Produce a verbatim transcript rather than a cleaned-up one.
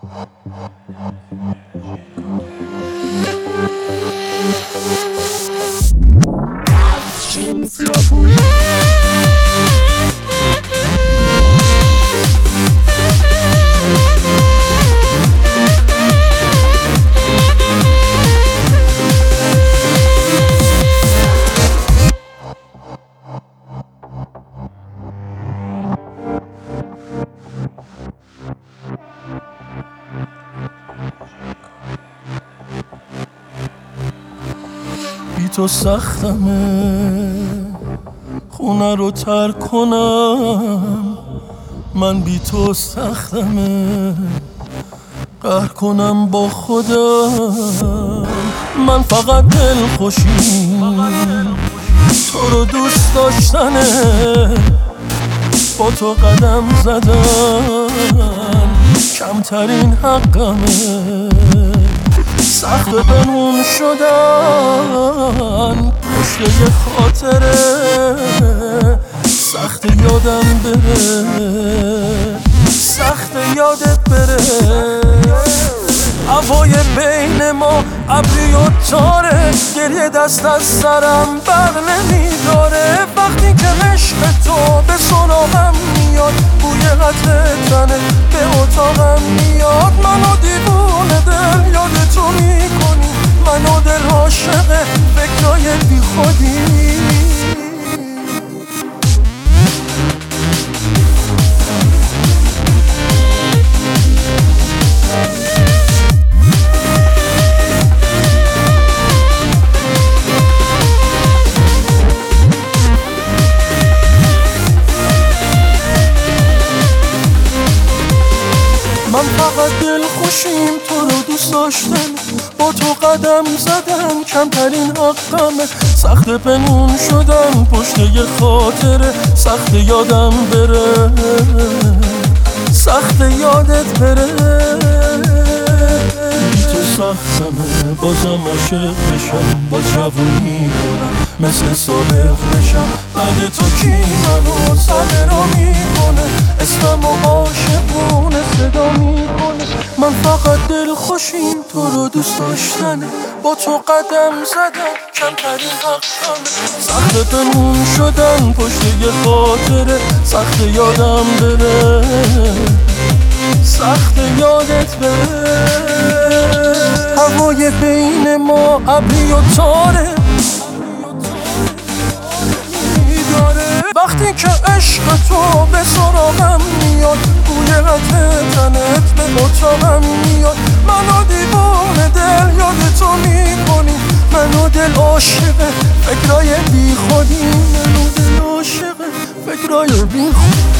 بی تو سختمه خونه رو ترک کنم، من بی تو سختمه قهر کنم با خودم. من فقط دل خوشیم تو رو دوست داشتنه، با تو قدم زدن کمترین حقمه. سخت پنهون شدن پشت یه خاطره، سخت یادم بره، سخت یادت بره. هوای بین ما ابری و تاره، گریه دست از سرم بر نمیداره. وقتی که عشق تو به سراغم میاد، بوی عطر تنه به اتاقم میاد. منو دیوونه دل یاد تو میکنی، منو دل عاشق فکرای بی خودی. من فقط دل خوشیم تو رو دوست داشتن، با تو قدم زدن کمترین حقمه. سخت پنهون شدن پشت یه خاطره، سخت یادم بره، سخت یادت بره. بی تو سختمه بازم عاشق بشم، با جوونی کنم مثل سابق بشم. بعد تو کی منو سر را میکنه، اسمم و عاشقونه صدا میکنه. من فقط دل خوشیم تو رو دوست داشتنه، با تو قدم زدن کمترین حقمه. سخت پنهون شدن پشت یه خاطره، سخت یادم بره، سخت یادت بره. هوای بین ما ابری و تاره، وقتی که عشق تو به سراغم میاد، بوی عطر تنت به اتاقم میاد. منو دیوونه دل یاد تو میکنی، منو دل عاشق فکرای بی خودی، منو دل عاشق فکرای بی خودی.